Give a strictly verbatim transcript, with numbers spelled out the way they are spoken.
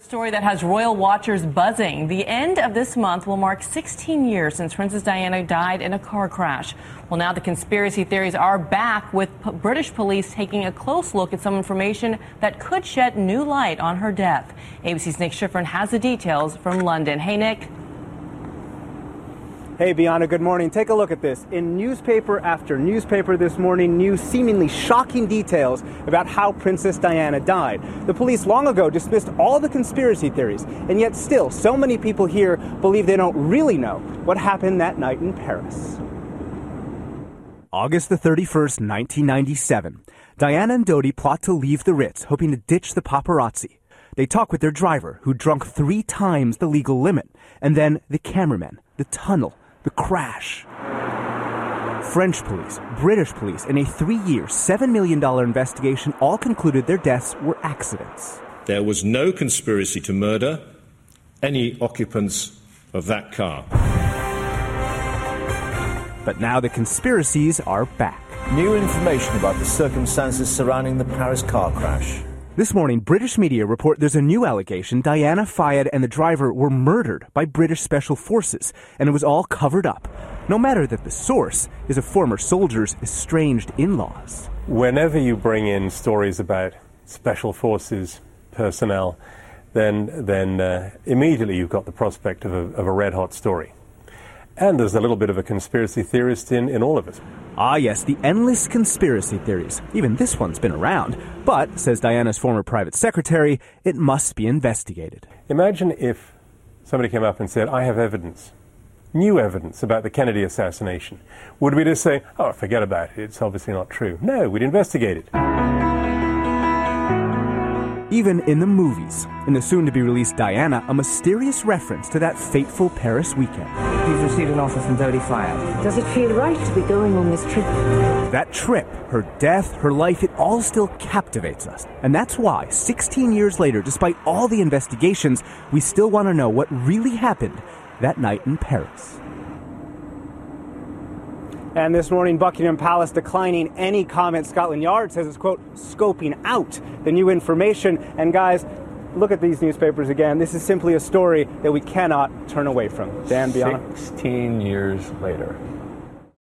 Story that has royal watchers buzzing. The end of this month will mark sixteen years since Princess Diana died in a car crash. Well, now the conspiracy theories are back, with P- British police taking a close look at some information that could shed new light on her death. A B C's Nick Schifrin has the details from London. Hey, Nick. Hey, Bianna, good morning. Take a look at this. In newspaper after newspaper this morning, new seemingly shocking details about how Princess Diana died. The police long ago dismissed all the conspiracy theories, and yet still so many people here believe they don't really know what happened that night in Paris. August the thirty-first, nineteen ninety-seven. Diana and Dodi plot to leave the Ritz, hoping to ditch the paparazzi. They talk with their driver, who drunk three times the legal limit, and then the cameraman, the tunnel, the crash. French police, British police, and a three-year, seven million dollars investigation all concluded their deaths were accidents. There was no conspiracy to murder any occupants of that car. But now the conspiracies are back. New information about the circumstances surrounding the Paris car crash. This morning, British media report there's a new allegation Diana Fayed and the driver were murdered by British special forces, and it was all covered up. No matter that the source is a former soldier's estranged in-laws. Whenever you bring in stories about special forces personnel, then then uh, immediately you've got the prospect of a, of a red-hot story. And there's a little bit of a conspiracy theorist in, in all of it. Ah, yes, the endless conspiracy theories. Even this one's been around. But, says Diana's former private secretary, it must be investigated. Imagine if somebody came up and said, I have evidence, new evidence about the Kennedy assassination. Would we just say, oh, forget about it, it's obviously not true? No, we'd investigate it. Even in the movies, in the soon-to-be-released Diana, a mysterious reference to that fateful Paris weekend. You've received an offer from Dodi Fayed. Does it feel right to be going on this trip? That trip, her death, her life, it all still captivates us. And that's why, sixteen years later, despite all the investigations, we still want to know what really happened that night in Paris. And this morning, Buckingham Palace declining any comment. Scotland Yard says it's, quote, scoping out the new information. And guys, look at these newspapers again. This is simply a story that we cannot turn away from. Dan, Bianna. sixteen years later.